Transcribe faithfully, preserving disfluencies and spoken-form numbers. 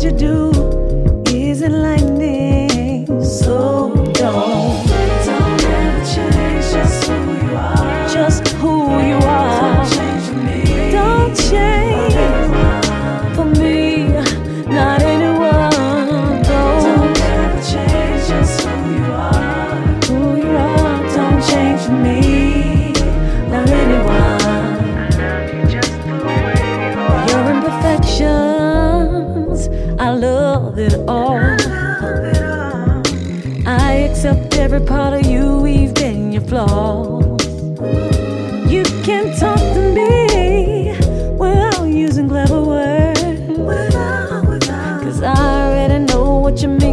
you do is enlightening. So don't, don't ever change just who you are. Just who you are. Don't change for me. Don't change for me. Not anyone. Don't, don't ever change just who you are. Who you are. Don't change for me. Not anyone. Your imperfections, I love it all. I accept every part of you, even your flaws. You can talk to me without using clever words, 'cause I already know what you mean.